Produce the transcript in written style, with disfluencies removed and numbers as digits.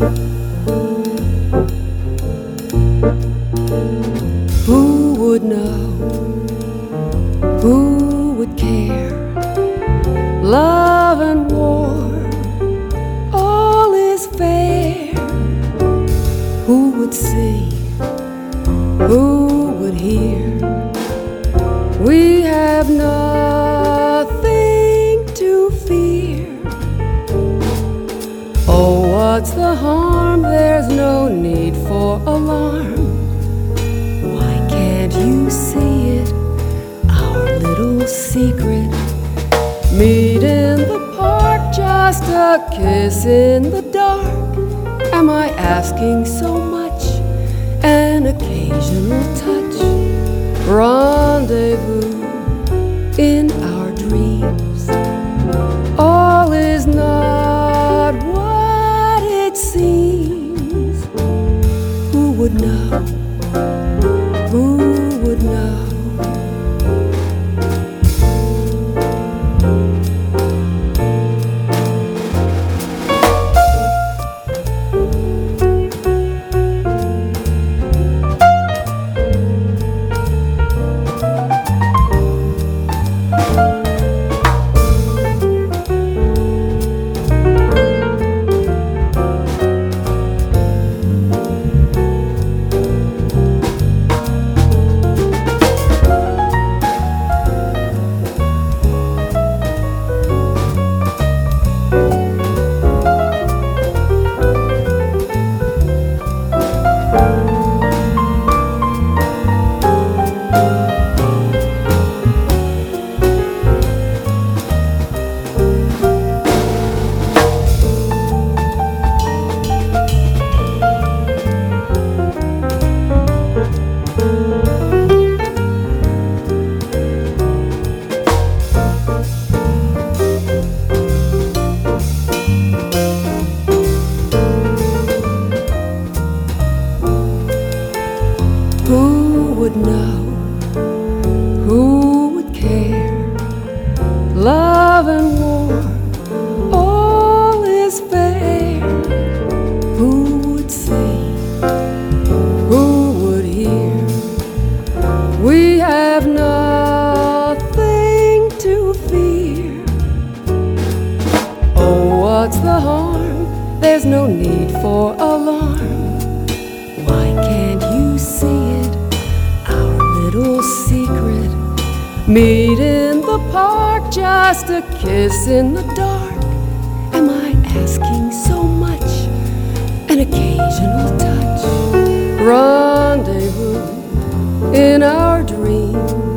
Who would know? Who would care? Love and war, all is fair. Who would see? Who would hear? We have nothing to fear. Oh, what's the harm? There's no need for alarm. Why can't you see it? Our little secret. Meet in the park, just a kiss in the dark. Am I asking so much? An occasional touch. Rendezvous in our dreams. All is not what it seems. Who would know? Who would know? Who would know? Who would care? Love and war, all is fair. Who would see? Who would hear? We have nothing to fear. Oh, what's the harm? There's no need for alarm. Why can't you see it? Our little secret. Meet in the park, just a kiss in the dark. Am I asking so much? An occasional touch. Rendezvous in our dreams.